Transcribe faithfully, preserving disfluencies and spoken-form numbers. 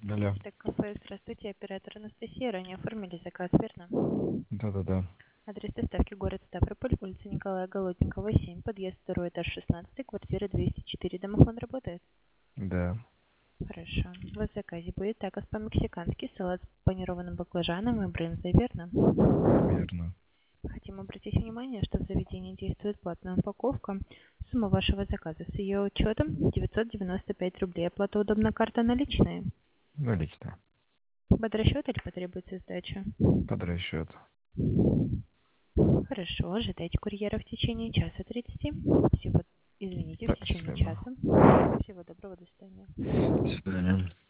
Алло. Так, кафе, здравствуйте, оператор Анастасия. Ранее оформили заказ, верно? Да-да-да. Адрес доставки город Ставрополь, улица Николая Голодникова, семь, подъезд второй этаж шестнадцать, квартира двести четыре. Домофон работает? Да. Хорошо. В заказе будет такос по-мексикански, салат с панированным баклажаном и брынзой, верно? Верно. Хотим обратить внимание, что в заведении действует платная упаковка. Сумма вашего заказа с ее учетом девятьсот девяносто пять рублей. Оплата удобна, карта наличные. Налично. Под расчет или потребуется сдача? Под расчет. Хорошо, ожидайте курьера в течение часа тридцати. Всего, извините, в Так, течение спасибо. часа. Всего доброго, до свидания. До свидания.